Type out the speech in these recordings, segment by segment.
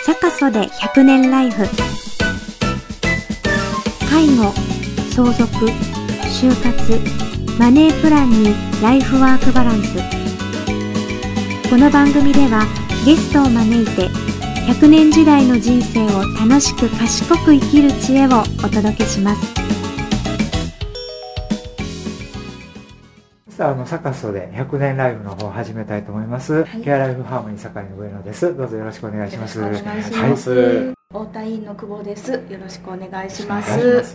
坂曽で100年ライフ。介護、相続、就活、マネープランにライフワークバランス。この番組ではゲストを招いて100年時代の人生を楽しく賢く生きる知恵をお届けします。 さあ、坂曽で100年ライフの方を始めたいと思います、はい、ケアライフハーモニー堺の上野です。どうぞよろしくお願いします。 よろしくお願いします、はい、太田委員の久保です。よろしくお願いします。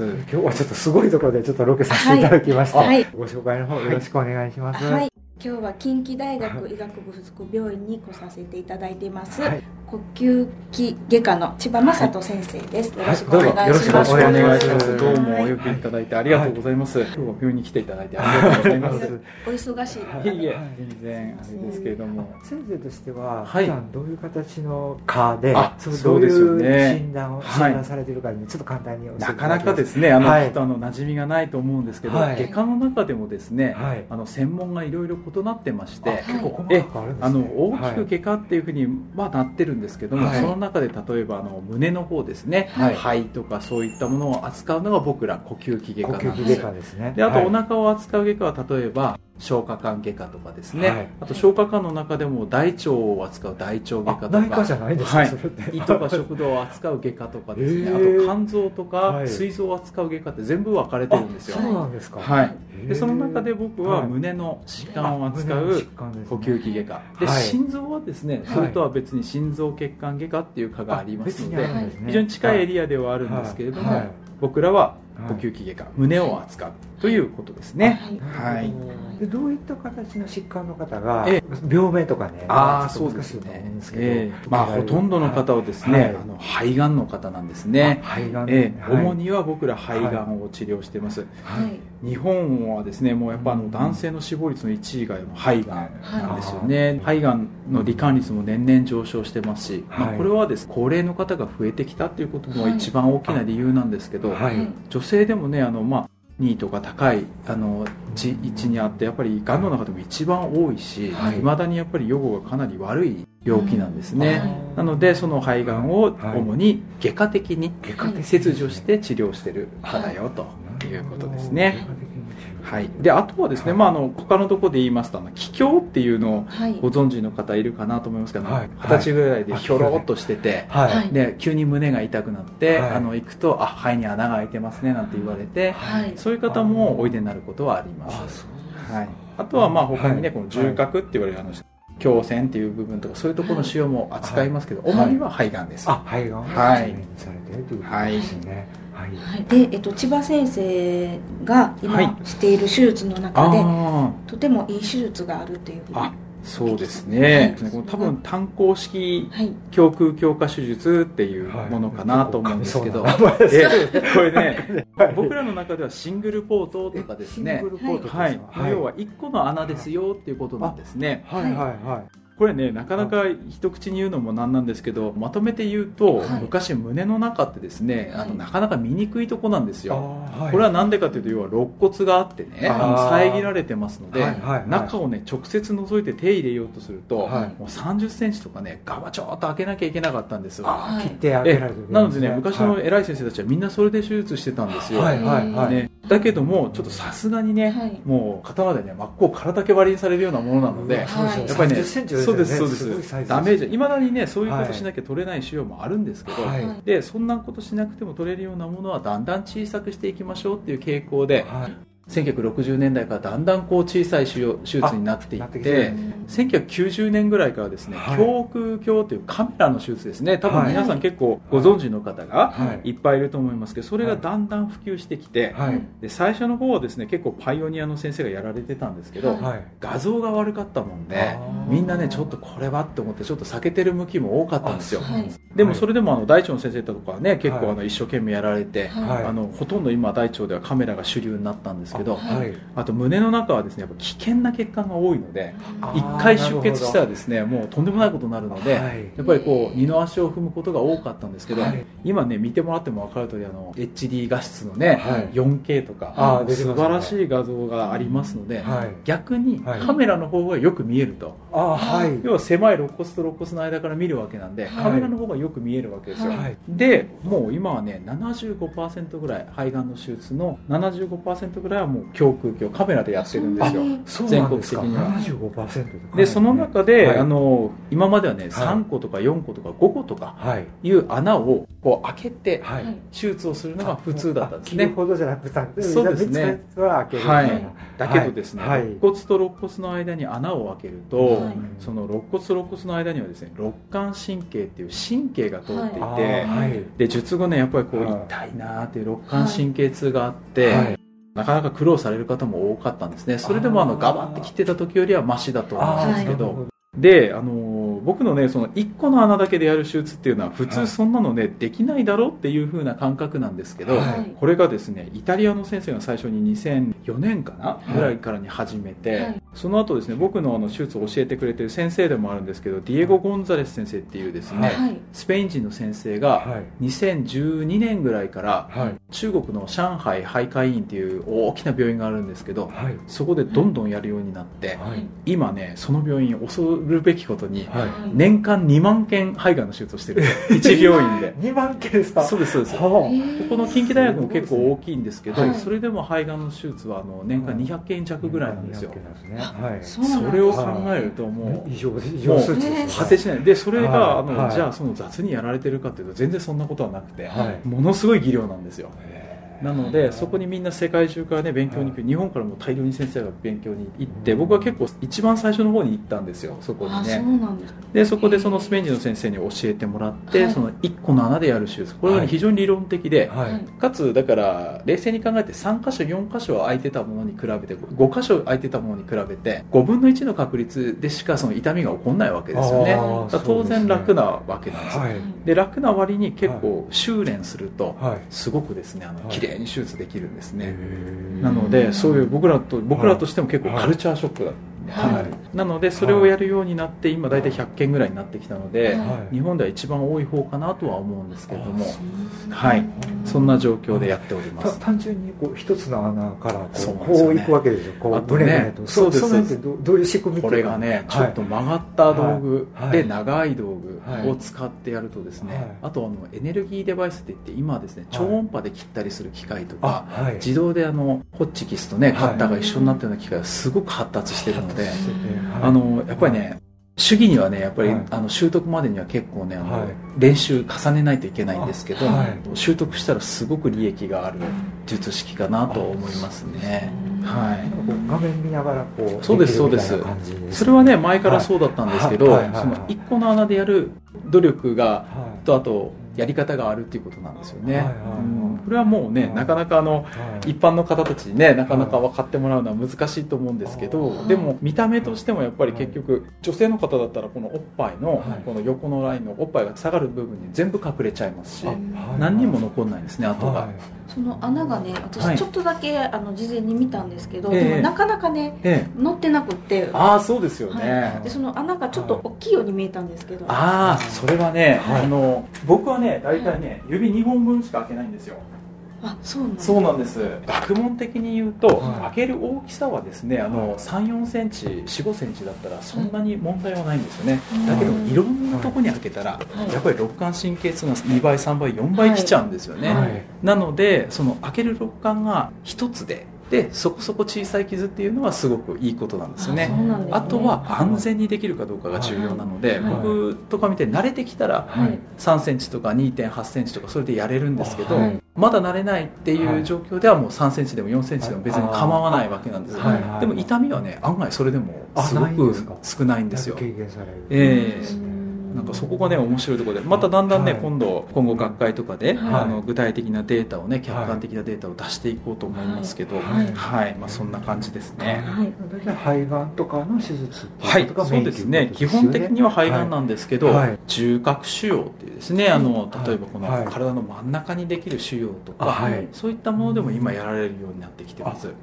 今日はちょっとすごいところでちょっとロケさせていただきまして、はい、ご紹介の方よろしくお願いします。 はい、今日は近畿大学医学部附属病院に来させていただいています、はい、呼吸器外科の千葉正人先生です。よろしくお願いします。 よろしくお願いします。どうもお呼びいただいてありがとうございます。今日は病院に来ていただいてありがとうございます。 お忙しい。 いえ、全然あれですけれども、 先生としては普段どういう形の科で、 そうですよね、 診断されているかにちょっと簡単に教えていただきます。 なかなかですね、馴染みがないと思うんですけど、外科の中でもですね、専門がいろいろ異なってまして、 結構細かくあるんですね。 大きく外科っていうふうになってるんですけども、その中で例えば胸の方ですね、肺とかそういったものを扱うのが僕ら呼吸器外科なんです。で、あとお腹を扱う外科は例えば消化管外科とかですね、あと消化管の中でも大腸を扱う大腸外科とか、 内科じゃないですか、それって胃とか食道を扱う外科とかですね、あと肝臓とか膵臓を扱う外科って全部分かれてるんですよ。 そうなんですか。 はい。でその中で僕は胸の疾患を扱う呼吸器外科で、心臓はですね、それとは別に心臓血管外科っていう科がありますので、非常に近いエリアではあるんですけれども、僕らは呼吸器外科、胸を扱うということですね。はい。 でどういった形の疾患の方が病名とかね、 そうですね。ほとんどの方はですね、肺がんの方なんですね。主には僕ら肺がんを治療しています。日本はですね、もうやっぱ男性の死亡率の1位が肺がんなんですよね。肺がんの罹患率も年々上昇してますし、これはですね、高齢の方が増えてきたっていうことも一番大きな理由なんですけど、女性でもね、2位とか高い位置にあって、やっぱりがんの中でも一番多いし、未だにやっぱり予後がかなり悪い病気なんですね。なのでその肺がんを主に外科的に切除して治療している科だよということですね。はい、であとはですね、他のところで言いますと気胸っていうのをご存知の方いるかなと思いますけど、20歳ぐらいでひょろっとしてて、で急に胸が痛くなって、行くと肺に穴が開いてますねなんて言われて、そういう方もおいでになることはあります。あとは他にね、この重核って言われる胸腺っていう部分とか、そういうところの腫瘍も扱いますけど、主には肺がんです。 肺がんをされているということですね。 で千葉先生が今している手術の中で、とてもいい手術があるというふうに。 そうですね、多分単孔式胸腔強化手術っていうものかなと思うんですけど、これね、僕らの中ではシングルポートとかですね、要は1個の穴ですよっていうことなんですね。これね、なかなか一口に言うのもなんなんですけど、まとめて言うと、昔胸の中ってですね、なかなか見にくいとこなんですよ。これはなんでかというと、要は肋骨があってね、遮られてますので、中をね直接覗いて手入れようとすると、もう30センチとかね、ガバチョーっと開けなきゃいけなかったんですよ。 切って開けられてる。 なのでね、昔の偉い先生たちはみんなそれで手術してたんですよ。だけどもちょっとさすがにね、もう刀でね真っ向体け割りにされるようなものなので、やっぱりね、そうですダメージ、いまだにねそういうことしなきゃ取れない腫瘍もあるんですけど、でそんなことしなくても取れるようなものはだんだん小さくしていきましょうっていう傾向で、1960年代からだんだん小さい手術になっていって、1990年ぐらいからですね、胸腔鏡というカメラの手術ですね、多分皆さん結構ご存知の方がいっぱいいると思いますけど、それがだんだん普及してきて、で最初の方はですね結構パイオニアの先生がやられてたんですけど、画像が悪かったもんで、みんなねちょっとこれはって思ってちょっと避けてる向きも多かったんですよ。でもそれでも大腸の先生とかはね結構一生懸命やられて、ほとんど今大腸ではカメラが主流になったんですですけど、あと胸の中はですねやっぱ危険な血管が多いので、1回出血したらですねもうとんでもないことになるので、やっぱりこう二の足を踏むことが多かったんですけど、今ね見てもらっても分かる通りHD 画質のね、4K とか素晴らしい画像がありますので、逆にカメラの方がよく見えると、要は狭い肋骨と肋骨の間から見るわけなんで、カメラの方がよく見えるわけですよ。でもう今はね 75% ぐらい肺がんの手術の 75% ぐらいはもう胸腔鏡カメラでやってるんですよ、全国的には。 75% でその中で、今まではね3個とか4個とか5個とかいう穴をこう開けて手術をするのが普通だったんですね。 切るほどじゃなくて、 そうですね、 開けるみたいな。 だけどですね、肋骨と肋骨の間に穴を開けると、その肋骨と肋骨の間にはですね肋間神経っていう神経が通っていて、で術後ねやっぱりこう痛いなーっていう肋間神経痛があって、なかなか苦労される方も多かったんですね。それでもガバって切ってた時よりはマシだと思うんですけど、で僕のねその1個の穴だけでやる手術っていうのは普通そんなのねできないだろうっていう風な感覚なんですけど、これがですねイタリアの先生が最初に2004年かなぐらいからに始めて、その後ですね僕の手術を教えてくれてる先生でもあるんですけど、ディエゴ・ゴンザレス先生っていうですね、スペイン人の先生が2012年ぐらいから中国の上海肺科医院っていう大きな病院があるんですけど、そこでどんどんやるようになって、今ねその病院恐るべきことに年間2万件肺がんの手術をしてる1病院で 2万件ですか？ そうですそうです。ここの近畿大学も結構大きいんですけど、それでも肺がんの手術は年間200件弱ぐらいなんですよ。それを考えるともう異常数値です。 果てしないで、それがじゃあその雑にやられてるかっていうと全然そんなことはなくて、ものすごい技量なんですよ。なのでそこにみんな世界中からね勉強に行く、日本からも大量に先生が勉強に行って、僕は結構一番最初の方に行ったんですよ、そこにね。でそこでそのスペイン人の先生に教えてもらって、その1個の穴でやる手術、これは、ね、非常に理論的で、かつだから冷静に考えて3箇所4箇所空いてたものに比べて5箇所空いてたものに比べて5分の1の確率でしかその痛みが起こらないわけですよね。当然楽なわけなんですよ。で楽な割に結構修練するとすごくですね綺麗に手術できるんですね。なのでそういう僕らとしても結構カルチャーショックだった。なのでそれをやるようになって今大体100件ぐらいになってきたので、日本では一番多い方かなとは思うんですけれども、そんな状況でやっております。 単純にこう一つの穴からこう行くわけですよ。こうブレブレと。 そうです。 どういう仕組み？ これがねちょっと曲がった道具で長い道具を使ってやるとですね、あとエネルギーデバイスっていって今はですね超音波で切ったりする機械とか、自動でホッチキスとねカッターが一緒になったような機械がすごく発達しているので、やっぱりね手技にはねやっぱり習得までには結構ね練習重ねないといけないんですけど、習得したらすごく利益がある術式かなと思いますね。 画面見ながらこうそうですそうです。それはね前からそうだったんですけど、その1個の穴でやる努力がとあとやり方があるっていうことなんですよね。これはもうねなかなか一般の方たちにねなかなか分かってもらうのは難しいと思うんですけど、でも見た目としてもやっぱり結局女性の方だったらこのおっぱいのこの横のラインのおっぱいが下がる部分に全部隠れちゃいますし、何にも残んないんですね跡が。 その穴がね私ちょっとだけ事前に見たんですけど、でもなかなかね乗ってなくって、 そうですよね。 でその穴がちょっと大きいように見えたんですけど、 それはね僕はね大体ね指2本分しか開けないんですよ。そうなんです。学問的に言うと、開ける大きさはですね3、4センチ4、5センチだったらそんなに問題はないんですよね。だけどいろんなとこに開けたらやっぱり肋間神経痛が2倍3倍4倍きちゃうんですよね。なのでその開ける肋間が一つでそこそこ小さい傷っていうのはすごくいいことなんですよね。あとは安全にできるかどうかが重要なので、僕とか見て慣れてきたら3センチとか 2.8 センチとかそれでやれるんですけど、まだ慣れないっていう状況ではもう3センチでも4センチでも別に構わないわけなんです。でも痛みはね案外それでもすごく少ないんですよ。なんかそこがね面白いところで、まただんだんね今後学会とかで具体的なデータをね客観的なデータを出していこうと思いますけど、そんな感じですね。 肺がんとかの手術っていうことがメインですね。基本的には肺がんなんですけど、中隔腫瘍っていうですね例えばこの体の真ん中にできる腫瘍とかそういったものでも今やられるようになってきてます。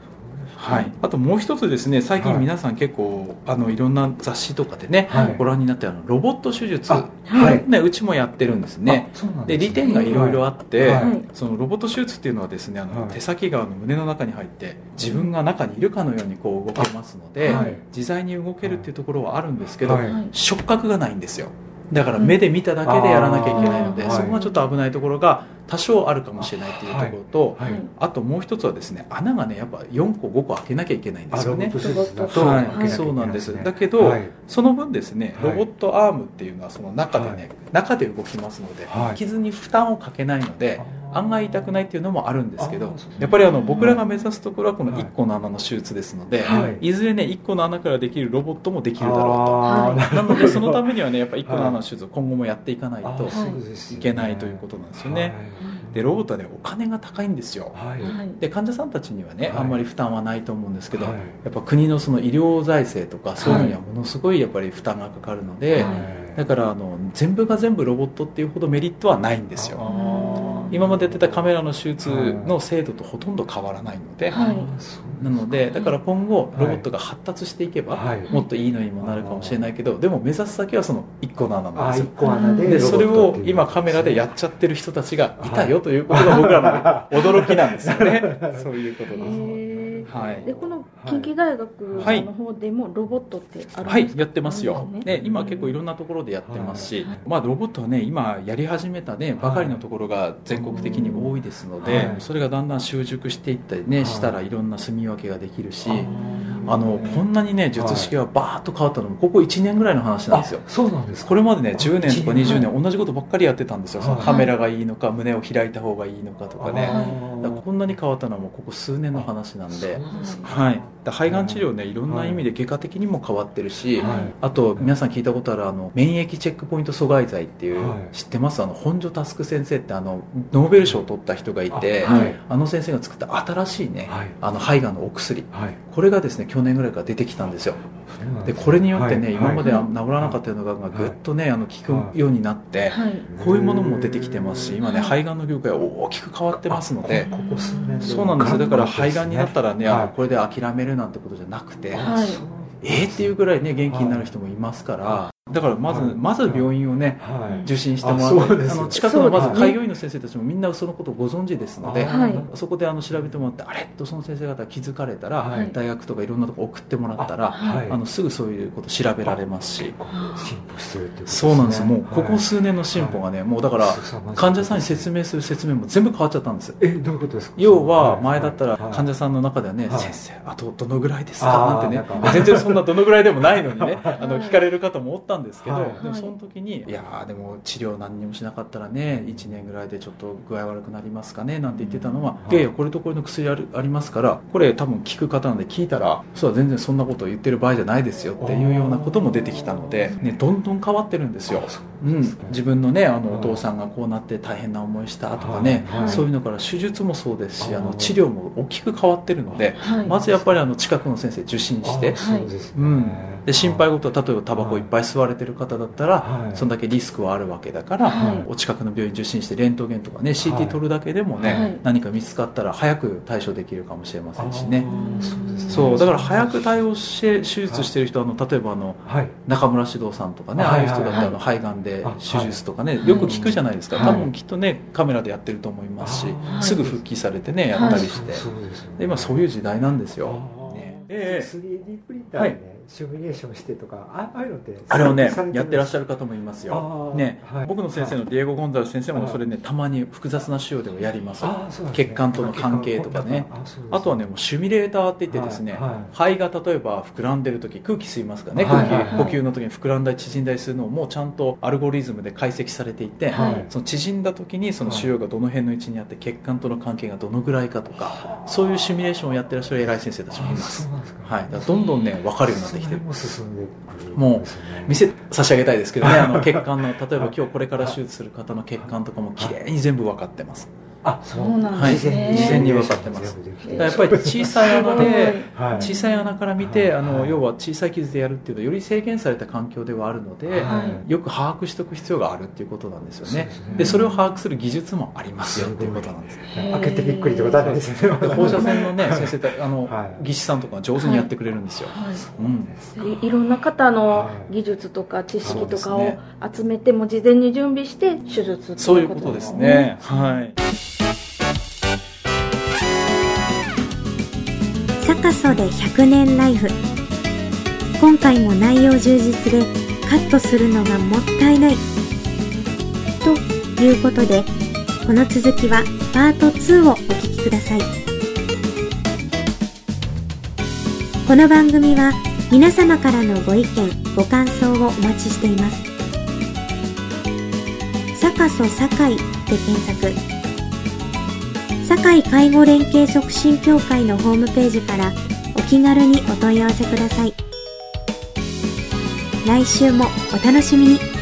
はい、あともう一つですね、最近皆さん結構いろんな雑誌とかでね、ご覧になってロボット手術、ね、うちもやってるんですね。で利点がいろいろあって、そのロボット手術っていうのはですね、手先が胸の中に入って自分が中にいるかのようにこう動けますので、自在に動けるっていうところはあるんですけど、触覚がないんですよ。だから目で見ただけでやらなきゃいけないので、そこがちょっと危ないところが多少あるかもしれないというところと、あともう一つはですね、穴がねやっぱ4個5個開けなきゃいけないんですよね。そうなんです。だけど、その分ですね、ロボットアームっていうのはその中でね、中で動きますので、傷に負担をかけないので案外痛くないっていうのもあるんですけど、やっぱり僕らが目指すところはこの1個の穴の手術ですので、いずれね1個の穴からできるロボットもできるだろうと。なのでそのためにはねやっぱ1個の穴の手術を今後もやっていかないといけないということなんですよね。でロボットはねお金が高いんですよ。で患者さんたちにはねあんまり負担はないと思うんですけど、やっぱ国のその医療財政とかそういうのにはものすごいやっぱり負担がかかるので、だから全部が全部ロボットっていうほどメリットはないんですよ。今までやってたカメラの手術の精度とほとんど変わらないので、なのでだから今後ロボットが発達していけばもっといいのにもなるかもしれないけど、でも目指す先はその1個の穴なんですよ。でそれを今カメラでやっちゃってる人たちがいたよということが僕らの驚きなんですよね。そういうことです。 でこの近畿大学の方でもロボットってあるんですか？はい、 やってますよ。で今結構いろんなところでやってますし、ロボットはね今やり始めたねばかりのところが全国的に多いですので、それがだんだん習熟していったりねしたらいろんな住み分けができるし、こんなにね術式がバーッと変わったのもここ1年ぐらいの話なんですよ。 そうなんですか。 これまでね10年とか20年同じことばっかりやってたんですよ。そのカメラがいいのか胸を開いた方がいいのかとかね。だからこんなに変わったのはもうここ数年の話なんで、はい。肺がん治療ねいろんな意味で外科的にも変わってるし、あと皆さん聞いたことある免疫チェックポイント阻害剤っていう、知ってます？本庶佑先生ってノーベル賞を取った人がいて、先生が作った新しいね肺がんのお薬、これがですね去年ぐらいから出てきたんですよ。でこれによってね今まで治らなかったようながんがぐっとね効くようになって、こういうものも出てきてますし、今ね肺がんの業界は大きく変わってますので、そうなんですよ。だから肺がんになったらねこれで諦めるなんてことじゃなくて、っていうぐらいね元気になる人もいますから、だからまず病院をね受診してもらって、近くのまず開業医の先生たちもみんなそのことをご存知ですので、そこで調べてもらって、あれとその先生方が気づかれたら、大学とかいろんなとこ送ってもらったら、すぐそういうこと調べられますし、そうなんですよ。もうここ数年の進歩がね、もうだから患者さんに説明する説明も全部変わっちゃったんです。 どういうことですか？ 要は前だったら患者さんの中ではね、先生あとどのぐらいですかなんてね、全然そんなどのぐらいでもないのにね聞かれる方もおったんですけど、でもその時にいやでも治療何にもしなかったらね1年ぐらいでちょっと具合悪くなりますかねなんて言ってたのは、いやいやこれとこれの薬ありますから、これ多分効く方なんで聞いたらそうは全然そんなことを言ってる場合じゃないですよっていうようなことも出てきたので、ね、どんどん変わってるんですよ。自分のねお父さんがこうなって大変な思いしたとかね、そういうのから手術もそうですし治療も大きく変わってるので、まずやっぱり近くの先生受診して、で心配事は例えばタバコいっぱい吸われてる方だったら、そんだけリスクはあるわけだから、お近くの病院受診してレントゲンとかね CT 取るだけでもね、何か見つかったら早く対処できるかもしれませんしね。そうだから早く対応して手術してる人例えば中村獅童さんとかね、ああいう人だったら肺がんで手術とかねよく聞くじゃないですか。多分きっとねカメラでやってると思いますし、すぐ復帰されてねやったりして、で今そういう時代なんですよ。 3D プリンターでねシミュレーションしてとか、ああいうのってあれをねやってらっしゃる方もいますよ、ね。僕の先生のディエゴ・ゴンザレス先生もそれねたまに複雑な腫瘍でもやります。血管との関係とかね。あとはねもうシミュレーターって言ってですね、肺が例えば膨らんでる時空気吸いますからね、呼吸の時に膨らんだり縮んだりするのをもうちゃんとアルゴリズムで解析されていて、その縮んだ時にその腫瘍がどの辺の位置にあって血管との関係がどのぐらいかとか、そういうシミュレーションをやってらっしゃる偉い先生たちもいます。はい、だからどんどんね分かるようになってきてる。もう店差し上げたいですけどね血管の例えば今日これから手術する方の血管とかもきれいに全部分かってます。 そうなんですね。 事前に分かってます。やっぱり小さい穴で、小さい穴から見て、要は小さい傷でやるっていうのはより制限された環境ではあるので、よく把握しておく必要があるっていうことなんですよね。で、それを把握する技術もありますよっていうことなんです。 開けてびっくりってことはないですよね。 放射線のね、先生って技師さんとか上手にやってくれるんですよ。 いろんな方の技術とか知識とかを集めても事前に準備して手術っていうことですね。 そういうことですね。はい。 サカソで100年ライフ。今回も内容充実でカットするのがもったいないということで、この続きはパート2をお聞きください。この番組は皆様からのご意見ご感想をお待ちしています。サカソ堺で検索。堺介護連携促進協会のホームページからお気軽にお問い合わせください。来週もお楽しみに。